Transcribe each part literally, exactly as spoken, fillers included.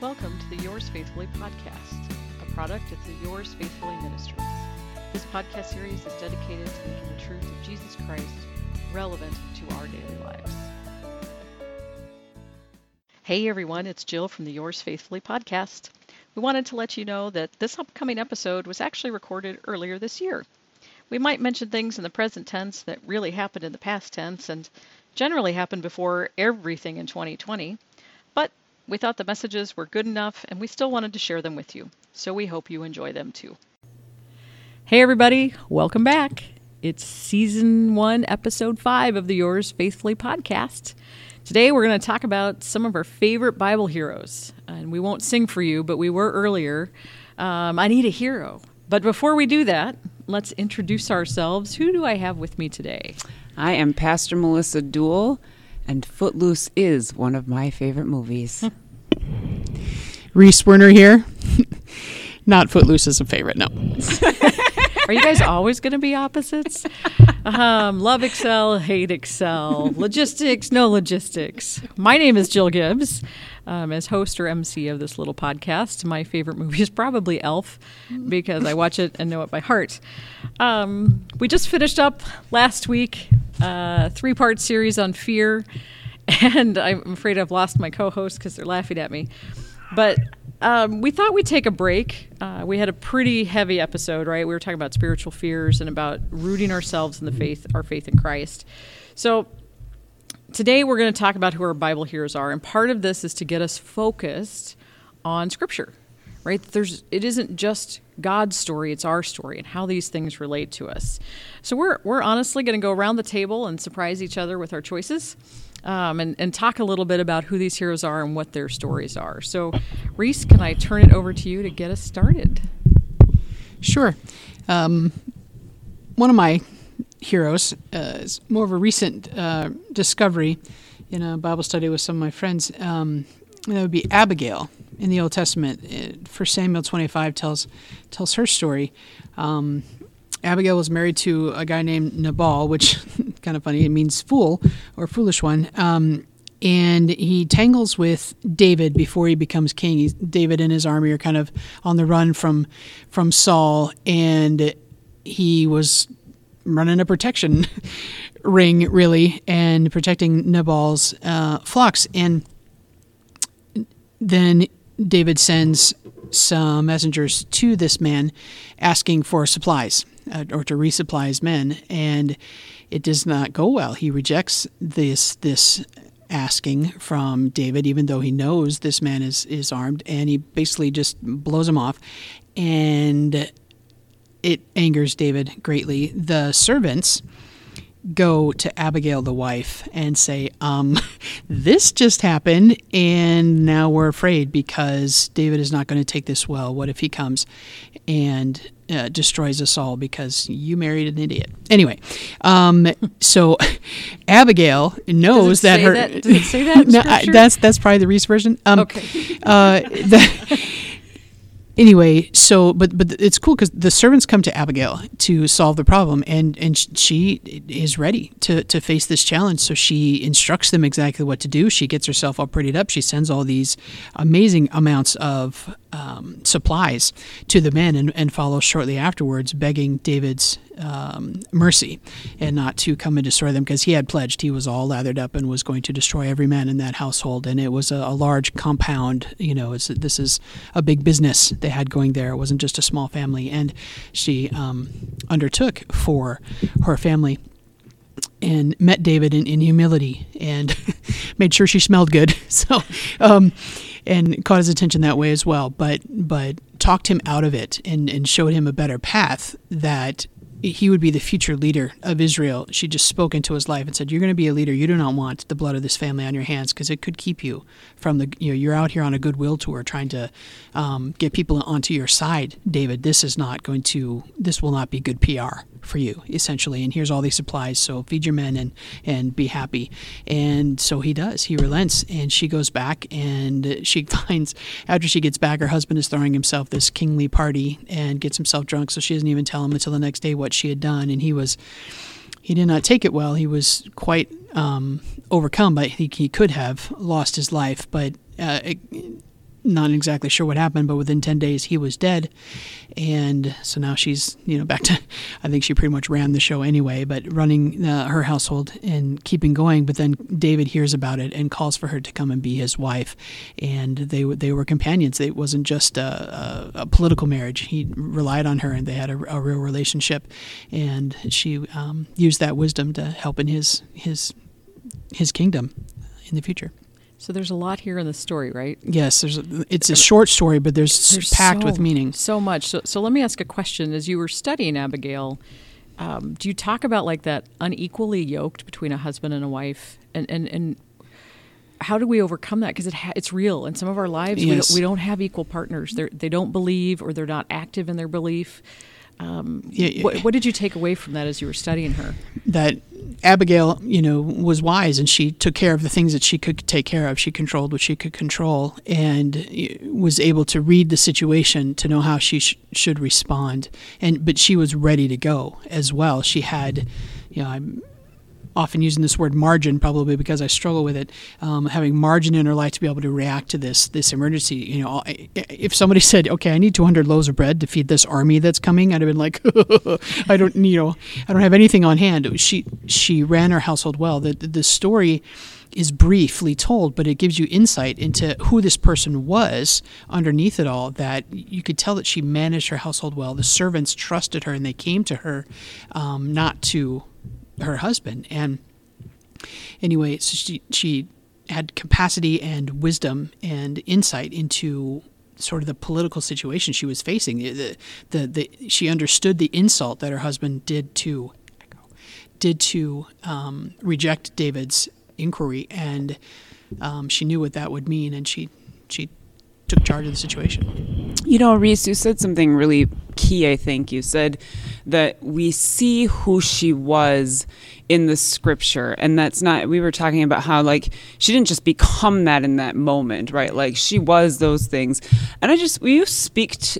Welcome to the Yours Faithfully podcast, a product of the Yours Faithfully Ministries. This podcast series is dedicated to making the truth of Jesus Christ relevant to our daily lives. Hey everyone, it's Jill from the Yours Faithfully podcast. We wanted to let you know that this upcoming episode was actually recorded earlier this year. We might mention things in the present tense that really happened in the past tense and generally happened before everything in twenty twenty, but we thought the messages were good enough and we still wanted to share them with you, so we hope you enjoy them too. Hey everybody, welcome back. It's season one, episode five of the Yours Faithfully podcast. Today we're going to talk about some of our favorite Bible heroes, and we won't sing for you, but we were earlier. Um, I need a hero. But before we do that, let's introduce ourselves. Who do I have with me today? I am Pastor Melissa Duell, and Footloose is one of my favorite movies. Reese Werner here. Not Footloose is a favorite, no. Are you guys always going to be opposites? Um, love Excel, hate Excel. Logistics, no logistics. My name is Jill Gibbs. Um, as host or M C of this little podcast, my favorite movie is probably Elf because I watch it and know it by heart. Um, we just finished up last week a three-part series on fear, and I'm afraid I've lost my co-host because they're laughing at me. But um, we thought we'd take a break. Uh, we had a pretty heavy episode, right? We were talking about spiritual fears and about rooting ourselves in the faith, our faith in Christ. So today we're going to talk about who our Bible heroes are, and part of this is to get us focused on Scripture, right? There's, it isn't just God's story, it's our story and how these things relate to us. So we're we're honestly going to go around the table and surprise each other with our choices. Um, and, and talk a little bit about who these heroes are and what their stories are. So, Reese, can I turn it over to you to get us started? Sure. Um, one of my heroes uh, is more of a recent uh, discovery in a Bible study with some of my friends. Um, that would be Abigail in the Old Testament. It, First Samuel twenty-five tells tells her story. Um, Abigail was married to a guy named Nabal, which kind of funny. It means fool or foolish one. Um, and he tangles with David before he becomes king. He's, David and his army are kind of on the run from from Saul, and he was running a protection ring, really, and protecting Nabal's uh, flocks. And then David sends some messengers to this man asking for supplies. Uh, or to resupply his men, and it does not go well. He rejects this this asking from David, even though he knows this man is, is armed, and he basically just blows him off, and it angers David greatly. The servants go to Abigail, the wife, and say, um, this just happened, and now we're afraid because David is not going to take this well. What if he comes and uh, destroys us all because you married an idiot? Anyway, um, so Abigail knows that her... That, does it say that in no, I, that's, that's probably the Reese version. Um, okay. uh, the, Anyway, so, but but it's cool because the servants come to Abigail to solve the problem, and, and she is ready to, to face this challenge. So she instructs them exactly what to do. She gets herself all prettied up. She sends all these amazing amounts of um, supplies to the men and, and follows shortly afterwards, begging David's um, mercy and not to come and destroy them, because he had pledged he was all lathered up and was going to destroy every man in that household. And it was a, a large compound. You know, it's, this is a big business they had going there. It wasn't just a small family. And she um, undertook for her family and met David in, in humility and made sure she smelled good. So, um, and caught his attention that way as well. But but talked him out of it and, and showed him a better path, that he would be the future leader of Israel. She just spoke into his life and said, you're going to be a leader. You do not want the blood of this family on your hands, because it could keep you from the, you know, you're out here on a goodwill tour trying to um, get people onto your side, David. This is not going to, this will not be good P R for you, essentially. And here's all these supplies. So feed your men and, and be happy. And so he does. He relents, and she goes back, and she finds, after she gets back, her husband is throwing himself this kingly party and gets himself drunk. So she doesn't even tell him until the next day what she had done. And he was, he did not take it well. He was quite um, overcome, but he, he could have lost his life. But uh, it, not exactly sure what happened, but within ten days he was dead. And so now she's, you know, back to, I think she pretty much ran the show anyway, but running uh, her household and keeping going. But then David hears about it and calls for her to come and be his wife. And they, they were companions. It wasn't just a, a, a political marriage. He relied on her and they had a, a real relationship. And she um, used that wisdom to help in his his his kingdom in the future. So there's a lot here in the story, right? Yes, there's. A, it's a short story, but there's, there's packed so, with meaning. So much. So, so let me ask a question. As you were studying Abigail, um, do you talk about like that unequally yoked between a husband and a wife, and and, and how do we overcome that? Because it ha- it's real in some of our lives. Yes. We, don't, we don't have equal partners. They they don't believe, or they're not active in their belief. Um, yeah, yeah. What, what did you take away from that as you were studying her? That Abigail, you know, was wise, and she took care of the things that she could take care of. She controlled what she could control, and was able to read the situation to know how she sh- should respond. And but she was ready to go as well. She had, you know, I'm often using this word margin, probably because I struggle with it, um, having margin in her life to be able to react to this this emergency. You know, if somebody said, "Okay, I need two hundred loaves of bread to feed this army that's coming," I'd have been like, "I don't, you know, I don't have anything on hand." She she ran her household well. The the story is briefly told, but it gives you insight into who this person was underneath it all. That you could tell that she managed her household well. The servants trusted her, and they came to her, um, not to her husband. And anyway, so she she had capacity and wisdom and insight into sort of the political situation she was facing. The, the, the, she understood the insult that her husband did to did to um, reject David's inquiry, and um, she knew what that would mean, and she she took charge of the situation. You know, Reese, you said something really key, I think. You said that we see who she was in the scripture. And that's not, we were talking about how, like, she didn't just become that in that moment, right? Like, she was those things. And I just, will you speak to,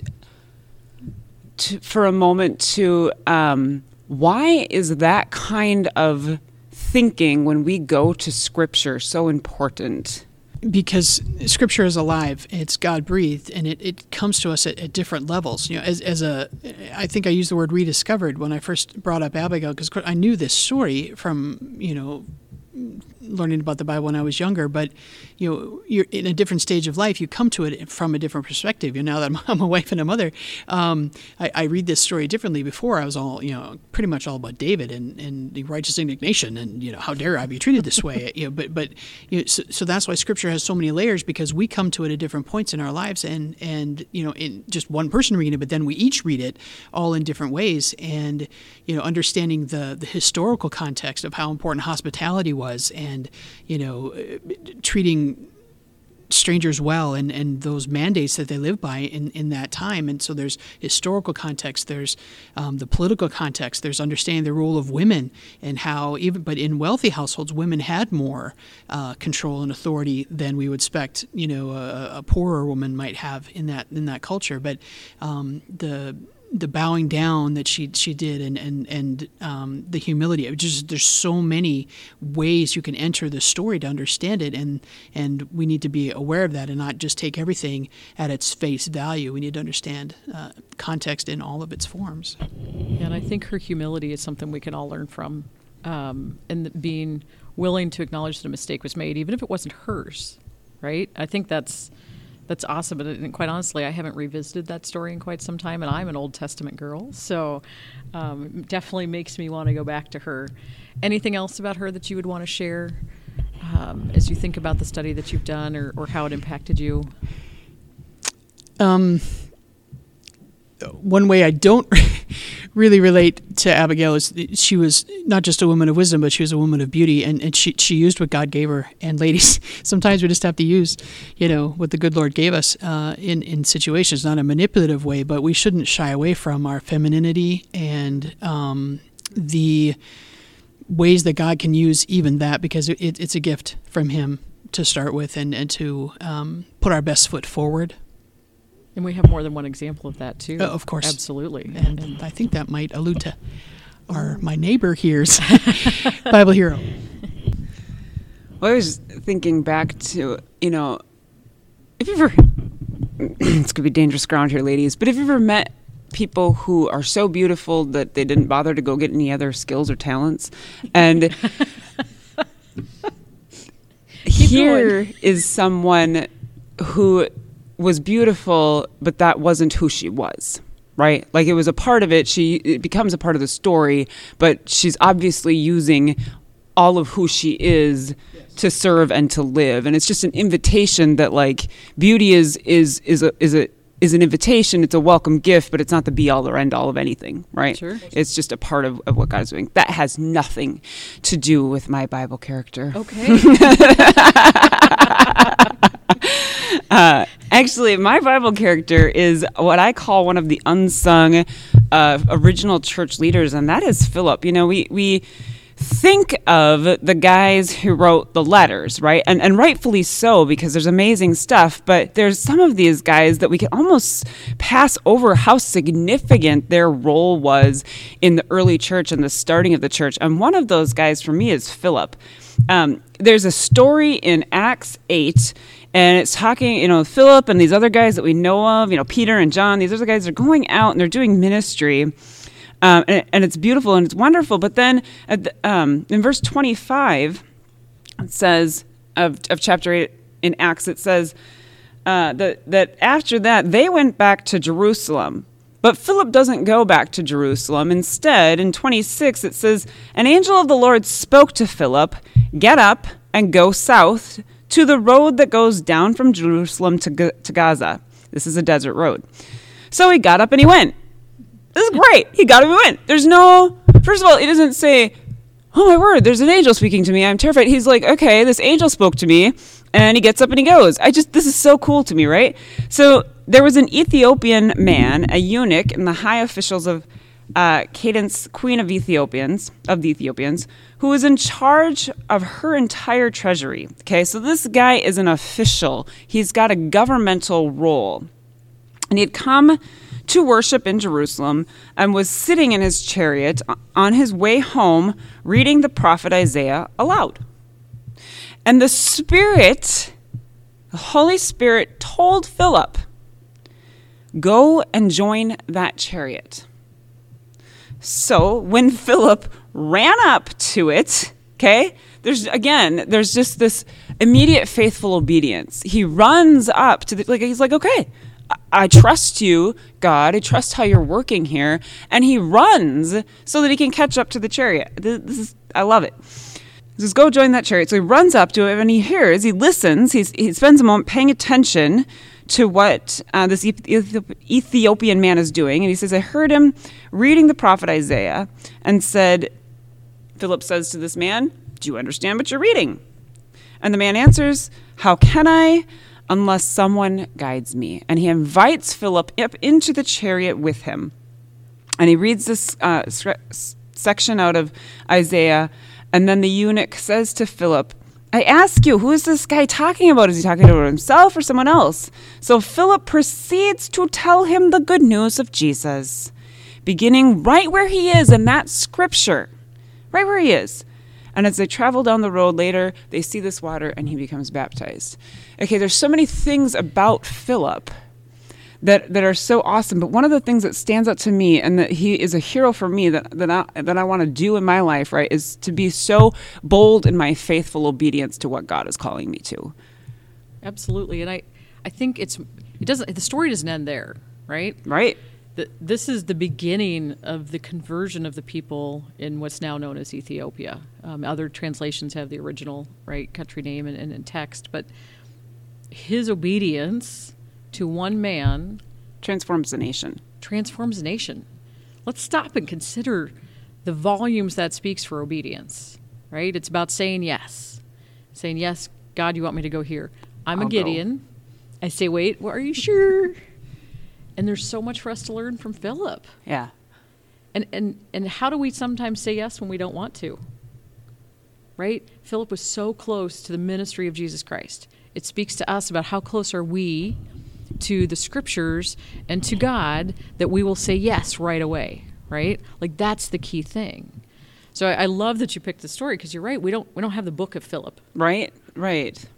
to for a moment to um, why is that kind of thinking when we go to scripture so important? Because scripture is alive, it's God breathed, and it, it comes to us at, at different levels. You know, as as a, I think I used the word rediscovered when I first brought up Abigail, because I knew this story from, you know, learning about the Bible when I was younger, but you know, you're in a different stage of life. You come to it from a different perspective. You know, now that I'm, I'm a wife and a mother, um, I, I read this story differently. Before, I was all, you know, pretty much all about David and, and the righteous indignation, and you know, how dare I be treated this way? You know, but but you know, so, so that's why Scripture has so many layers, because we come to it at different points in our lives, and and you know, in just one person reading it, but then we each read it all in different ways, and you know, understanding the the historical context of how important hospitality was, and you know, treating strangers well, and, and those mandates that they live by in, in that time. And so there's historical context, there's um, the political context, there's understanding the role of women, and how even, but in wealthy households, women had more uh, control and authority than we would expect, you know, a, a poorer woman might have in that in that culture. But um, the the bowing down that she she did, and and and um, the humility. It just, there's so many ways you can enter the story to understand it, and and we need to be aware of that and not just take everything at its face value. We need to understand uh, context in all of its forms. And I think her humility is something we can all learn from, um, and being willing to acknowledge that a mistake was made, even if it wasn't hers. Right? I think that's. That's awesome, but and quite honestly, I haven't revisited that story in quite some time, and I'm an Old Testament girl, so um, it definitely makes me want to go back to her. Anything else about her that you would want to share um, as you think about the study that you've done, or, or how it impacted you? Um, one way I don't really relate to Abigail is she was not just a woman of wisdom, but she was a woman of beauty, and, and she she used what God gave her. And ladies, sometimes we just have to use, you know, what the good Lord gave us uh, in in situations, not in a manipulative way, but we shouldn't shy away from our femininity and um, the ways that God can use even that, because it, it's a gift from Him to start with, and and to um, put our best foot forward. And we have more than one example of that, too. Uh, of course. Absolutely. And, and I think that might allude to our my neighbor here's Bible hero. Well, I was thinking back to, you know, if you've ever it's going to be dangerous ground here, ladies, but have you ever met people who are so beautiful that they didn't bother to go get any other skills or talents? And here going. is someone who was beautiful, but that wasn't who she was, right? Like, it was a part of it. She it becomes a part of the story, but she's obviously using all of who she is to serve and to live. And it's just an invitation that, like, beauty is is is a is a is an invitation. It's a welcome gift, but it's not the be all or end all of anything, right? Sure. It's just a part of, of what God is doing. That has nothing to do with my Bible character. Okay. uh, actually, my Bible character is what I call one of the unsung uh, original church leaders, and that is Philip. You know, we we think of the guys who wrote the letters, right? And and rightfully so, because there's amazing stuff, but there's some of these guys that we can almost pass over how significant their role was in the early church and the starting of the church. And one of those guys for me is Philip. Um, there's a story in Acts eight, and it's talking, you know, Philip and these other guys that we know of, you know, Peter and John, these other guys are going out and they're doing ministry. Um, and, and it's beautiful and it's wonderful. But then at the, um, in verse twenty-five, it says, of, of chapter eight in Acts, it says uh, that, that after that, they went back to Jerusalem. But Philip doesn't go back to Jerusalem. Instead, in twenty-six, it says, an angel of the Lord spoke to Philip, get up and go south to the road that goes down from Jerusalem to, G- to Gaza. This is a desert road. So he got up and he went. This is great. He got up and went. There's no, first of all, it doesn't say, oh my word, there's an angel speaking to me. I'm terrified. He's like, okay, this angel spoke to me, and he gets up and he goes. I just, this is so cool to me, right? So there was an Ethiopian man, a eunuch, and the high officials of uh, Cadence, queen of Ethiopians, of the Ethiopians, who was in charge of her entire treasury. Okay, so this guy is an official. He's got a governmental role. And he had come to worship in Jerusalem and was sitting in his chariot on his way home reading the prophet Isaiah aloud. And the Spirit, the Holy Spirit, told Philip, go and join that chariot. So when Philip ran up to it, okay, there's, again, there's just this immediate faithful obedience. He runs up to the, like, he's like, okay, I trust you, God. I trust how you're working here. And he runs so that he can catch up to the chariot. This is, I love it. He says, go join that chariot. So he runs up to it and he hears, he listens, he's, he spends a moment paying attention to what uh, this Ethiopian man is doing. And he says, I heard him reading the prophet Isaiah and said, Philip says to this man, do you understand what you're reading? And the man answers, how can I, unless someone guides me? And he invites Philip up into the chariot with him. And he reads this uh, section out of Isaiah. And then the eunuch says to Philip, I ask you, who is this guy talking about? Is he talking about himself or someone else? So Philip proceeds to tell him the good news of Jesus, beginning right where he is in that scripture, right where he is. And as they travel down the road later, they see this water and he becomes baptized. Okay, there's so many things about Philip that, that are so awesome. But one of the things that stands out to me, and that he is a hero for me, that, that I, that I want to do in my life, right, is to be so bold in my faithful obedience to what God is calling me to. Absolutely. And I, I think it's, it doesn't, the story doesn't end there, right? Right. The, this is the beginning of the conversion of the people in what's now known as Ethiopia. Um, other translations have the original, right, country name and, and, and text, but his obedience to one man transforms the nation. Transforms the nation. Let's stop and consider the volumes that speaks for obedience, right? It's about saying yes. Saying, yes, God, you want me to go here. I'm I'll a Gideon. Go. I say, wait, well, are you sure? And there's so much for us to learn from Philip. Yeah. And and and how do we sometimes say yes when we don't want to? Right? Philip was so close to the ministry of Jesus Christ. It speaks to us about how close are we to the scriptures and to God that we will say yes right away, right? Like that's the key thing. So I, I love that you picked the story because you're right. We don't we don't have the book of Philip. Right, right.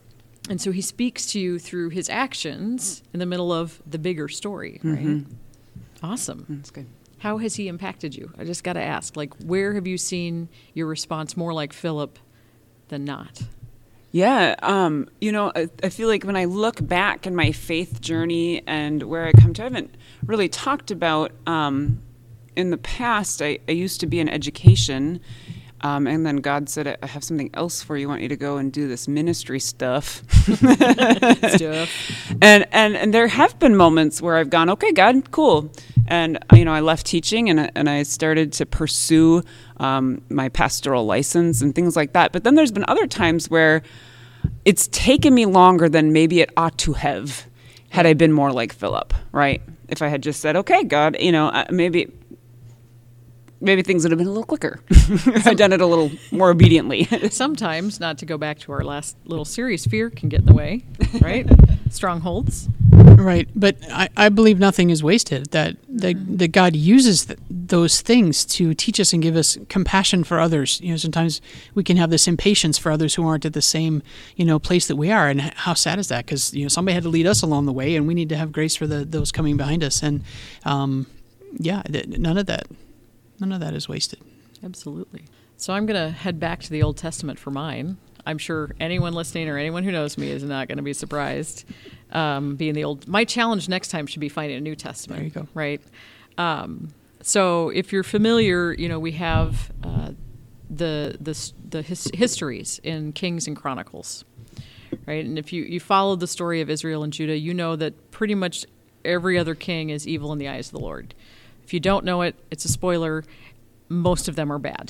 And so he speaks to you through his actions in the middle of the bigger story, right? Mm-hmm. Awesome. That's good. How has he impacted you? I just got to ask, like, where have you seen your response more like Philip than not? Yeah, um, you know, I, I feel like when I look back in my faith journey and where I come to, I haven't really talked about, um, in the past, I, I used to be in education, um, and then God said, I have something else for you. I want you to go and do this ministry stuff. Stuff. And, and, and there have been moments where I've gone, okay, God, cool. And, you know, I left teaching and, and I started to pursue um, my pastoral license and things like that. But then there's been other times where it's taken me longer than maybe it ought to have had I been more like Philip, right? If I had just said, okay, God, you know, uh, maybe... Maybe things would have been a little quicker. I'd done it a little more obediently. Sometimes, not to go back to our last little series, fear can get in the way, right? Strongholds. Right, but I, I believe nothing is wasted, that, that, that God uses th- those things to teach us and give us compassion for others. You know, sometimes we can have this impatience for others who aren't at the same, you know, place that we are, and h- how sad is that? Because, you know, somebody had to lead us along the way, and we need to have grace for the those coming behind us. And, um, yeah, th- none of that. None of that is wasted. Absolutely. So I'm going to head back to the Old Testament for mine. I'm sure anyone listening or anyone who knows me is not going to be surprised. Um, being the old, my challenge next time should be finding a New Testament. There you go. Right. Um, so if you're familiar, you know we have uh, the the the his, histories in Kings and Chronicles, right? And if you you follow the story of Israel and Judah, you know that pretty much every other king is evil in the eyes of the Lord. If you don't know it, it's a spoiler. Most of them are bad.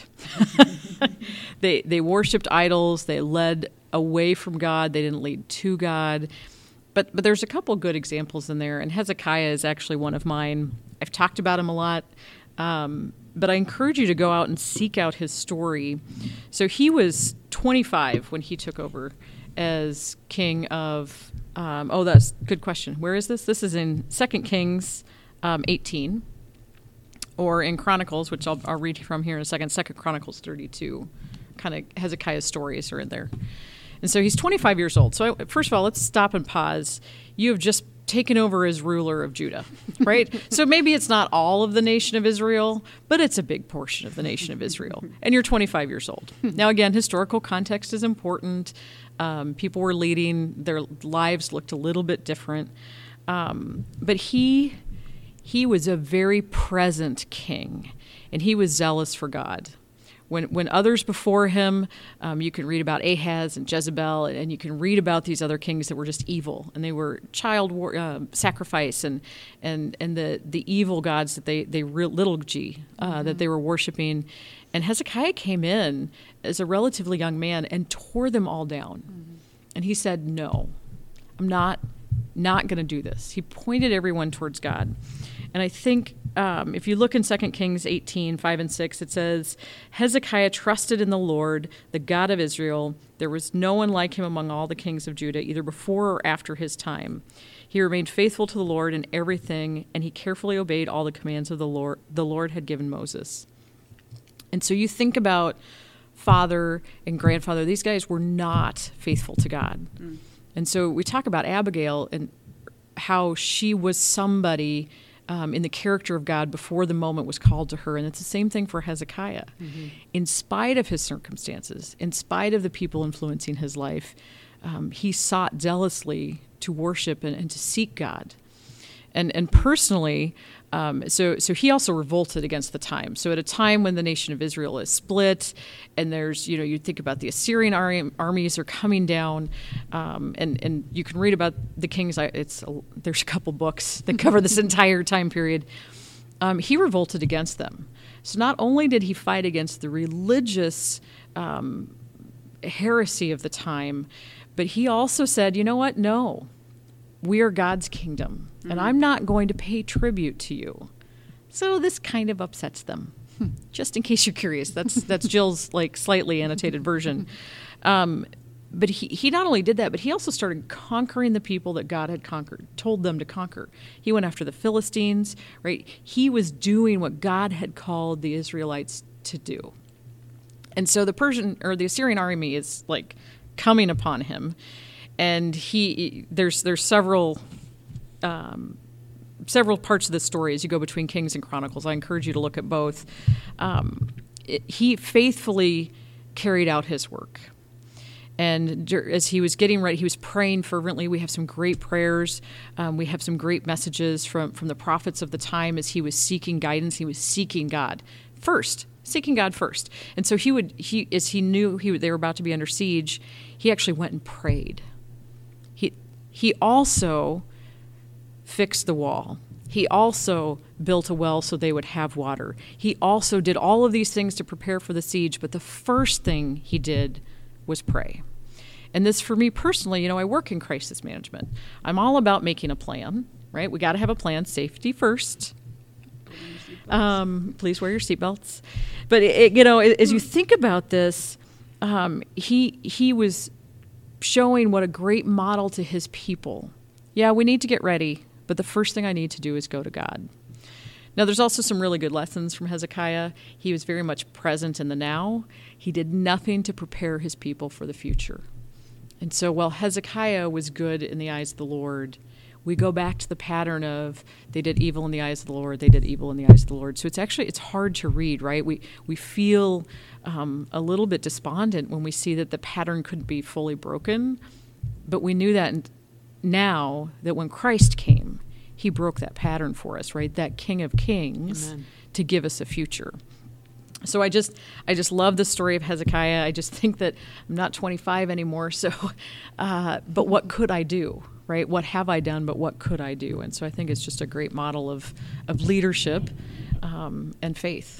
they they worshipped idols. They led away from God. They didn't lead to God. But but there's a couple good examples in there, and Hezekiah is actually one of mine. I've talked about him a lot, um, but I encourage you to go out and seek out his story. So he was twenty-five when he took over as king of. Um, oh, that's a good question. Where is this? This is in Second Kings um, eighteen. Or in Chronicles, which I'll, I'll read from here in a second, Second Chronicles thirty-two. Kind of Hezekiah's stories are in there. And so he's twenty-five years old. So I, first of all, let's stop and pause. You have just taken over as ruler of Judah, right? So maybe it's not all of the nation of Israel, but it's a big portion of the nation of Israel. And you're twenty-five years old. Now, again, historical context is important. Um, people were leading. Their lives looked a little bit different. Um, but he... He was a very present king, and he was zealous for God. When when others before him, um, you can read about Ahaz and Jezebel, and, and you can read about these other kings that were just evil, and they were child war, uh, sacrifice and and and the, the evil gods that they they re- little g uh, mm-hmm. that they were worshiping. And Hezekiah came in as a relatively young man and tore them all down, mm-hmm. and he said, "No, I'm not not going to do this." He pointed everyone towards God. And I think um, if you look in Second Kings eighteen, five and six, it says, Hezekiah trusted in the Lord, the God of Israel. There was no one like him among all the kings of Judah, either before or after his time. He remained faithful to the Lord in everything, and he carefully obeyed all the commands of the Lord the Lord had given Moses. And so you think about father and grandfather. These guys were not faithful to God. Mm. And so we talk about Abigail and how she was somebody Um, in the character of God before the moment was called to her. And it's the same thing for Hezekiah. Mm-hmm. In spite of his circumstances, in spite of the people influencing his life, um, he sought zealously to worship and, and to seek God. And and personally, um, so so he also revolted against the time. So at a time when the nation of Israel is split, and there's, you know, you think about the Assyrian ar- armies are coming down, um, and and you can read about the kings. It's a, there's a couple books that cover this entire time period. Um, he revolted against them. So not only did he fight against the religious um, heresy of the time, but he also said, you know what? No. We are God's kingdom, mm-hmm. and I'm not going to pay tribute to you. So this kind of upsets them. Hmm. Just in case you're curious, that's that's Jill's like slightly annotated version. Um, but he, he not only did that, but he also started conquering the people that God had conquered, told them to conquer. He went after the Philistines, right? He was doing what God had called the Israelites to do. And so the Persian or the Assyrian army is like coming upon him. and he there's there's several um, several parts of the story as you go between Kings and Chronicles. I encourage you to look at both. Um, it, he faithfully carried out his work. And as he was getting ready, he was praying fervently. We have some great prayers. Um, we have some great messages from, from the prophets of the time as he was seeking guidance. He was seeking God first, seeking God first. And so he would, he as he knew he they were about to be under siege, he actually went and prayed. He he also fixed the wall. He also built a well so they would have water. He also did all of these things to prepare for the siege. But the first thing he did was pray. And this, for me personally, you know, I work in crisis management. I'm all about making a plan, right? We got to have a plan. Safety first. Um, please wear your seatbelts. But it, it, you know, as you think about this, um, he he was showing what a great model to his people. Yeah, we need to get ready, but the first thing I need to do is go to God. Now, there's also some really good lessons from Hezekiah. He was very much present in the now. He did nothing to prepare his people for the future. And so while Hezekiah was good in the eyes of the Lord, we go back to the pattern of they did evil in the eyes of the Lord, they did evil in the eyes of the Lord. So it's actually, it's hard to read, right? We we feel um, a little bit despondent when we see that the pattern couldn't be fully broken. But we knew that now that when Christ came, he broke that pattern for us, right? That King of Kings. Amen. To give us a future. So I just I just love the story of Hezekiah. I just think that I'm not twenty-five anymore. So, uh, but what could I do, right? What have I done, but what could I do? And so I think it's just a great model of, of leadership um, and faith.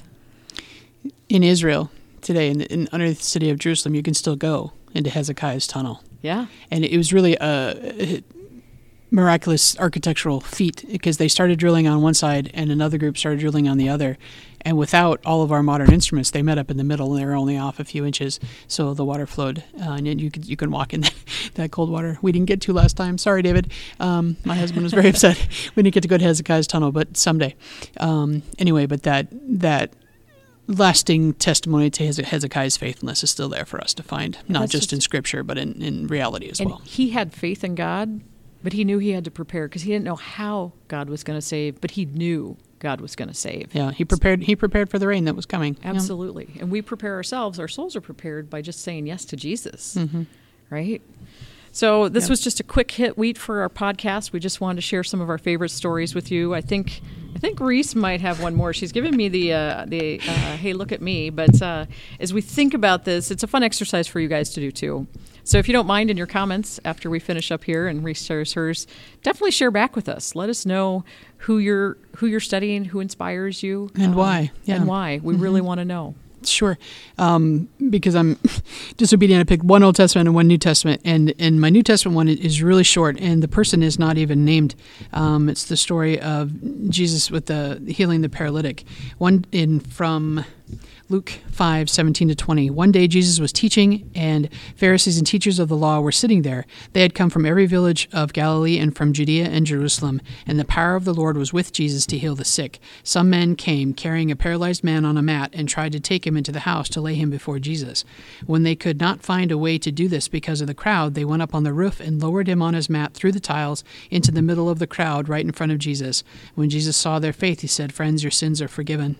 In Israel today, in, in under the city of Jerusalem, you can still go into Hezekiah's tunnel. Yeah. And it was really a miraculous architectural feat because they started drilling on one side and another group started drilling on the other. And without all of our modern instruments, they met up in the middle and they were only off a few inches. So the water flowed uh, and you could you can walk in that, that cold water. We didn't get to last time. Sorry, David. Um, my husband was very upset. We didn't get to go to Hezekiah's tunnel, but someday. Um, anyway, but that that lasting testimony to Hezekiah's faithfulness is still there for us to find, not just, just in Scripture, but in, in reality as and well. He had faith in God, but he knew he had to prepare because he didn't know how God was going to save, but he knew God was going to save. Yeah, he prepared He prepared for the rain that was coming. Absolutely. Yeah. And we prepare ourselves. Our souls are prepared by just saying yes to Jesus, mm-hmm. right? So this yep. was just a quick hit week for our podcast. We just wanted to share some of our favorite stories with you. I think I think Reese might have one more. She's giving me the, uh, the uh, hey, look at me. But uh, as we think about this, it's a fun exercise for you guys to do too. So if you don't mind, in your comments after we finish up here and Reese shares hers, definitely share back with us. Let us know who you're who you're studying, who inspires you, and um, why. Yeah. And why. We mm-hmm. really want to know. Sure. Um, because I'm disobedient, I picked one Old Testament and one New Testament, and, and my New Testament one is really short, and the person is not even named. Um, it's the story of Jesus with the healing the paralytic. One in from Luke five, seventeen to twenty. One day Jesus was teaching, and Pharisees and teachers of the law were sitting there. They had come from every village of Galilee and from Judea and Jerusalem, and the power of the Lord was with Jesus to heal the sick. Some men came, carrying a paralyzed man on a mat, and tried to take him into the house to lay him before Jesus. When they could not find a way to do this because of the crowd, they went up on the roof and lowered him on his mat through the tiles into the middle of the crowd right in front of Jesus. When Jesus saw their faith, he said, "Friends, your sins are forgiven."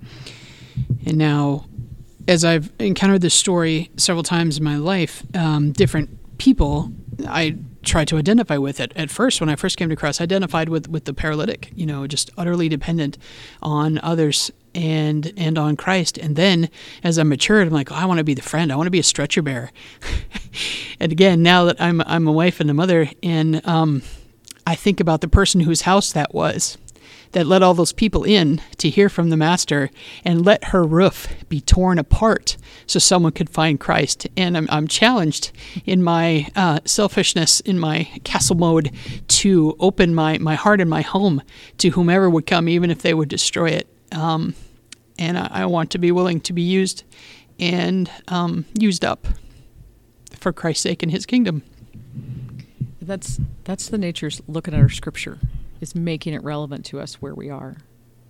And now, as I've encountered this story several times in my life, um, different people, I try to identify with it. At first, when I first came to Christ, I identified with, with the paralytic, you know, just utterly dependent on others and and on Christ. And then, as I matured, I'm like, oh, I want to be the friend. I want to be a stretcher bearer. And again, now that I'm I'm a wife and a mother, and um, I think about the person whose house that was, that let all those people in to hear from the Master and let her roof be torn apart so someone could find Christ. And I'm, I'm challenged in my uh, selfishness, in my castle mode, to open my, my heart and my home to whomever would come, even if they would destroy it. Um, and I, I want to be willing to be used and um, used up for Christ's sake and his kingdom. That's, that's the nature looking at our Scripture. Is making it relevant to us where we are.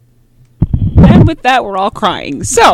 And with that, we're all crying. So,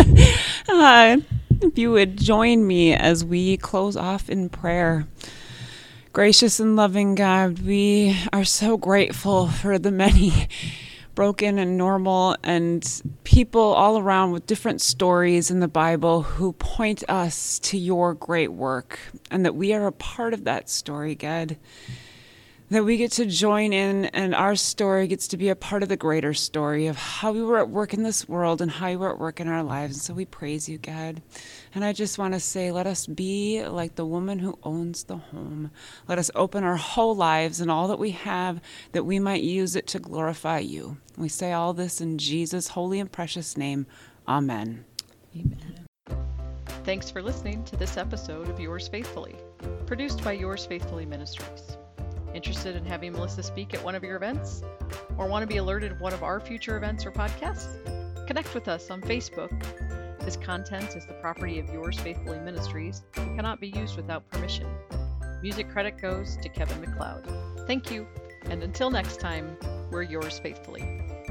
uh, if you would join me as we close off in prayer. Gracious and loving God, we are so grateful for the many broken and normal and people all around with different stories in the Bible who point us to your great work, and that we are a part of that story, God. That we get to join in, and our story gets to be a part of the greater story of how you were at work in this world and how you were at work in our lives. And so we praise you, God. And I just want to say, let us be like the woman who owns the home. Let us open our whole lives and all that we have, that we might use it to glorify you. We say all this in Jesus' holy and precious name. Amen. Amen. Thanks for listening to this episode of Yours Faithfully, produced by Yours Faithfully Ministries. Interested in having Melissa speak at one of your events? Or want to be alerted of one of our future events or podcasts? Connect with us on Facebook. This content is the property of Yours Faithfully Ministries and cannot be used without permission. Music credit goes to Kevin MacLeod. Thank you, and until next time, we're Yours Faithfully.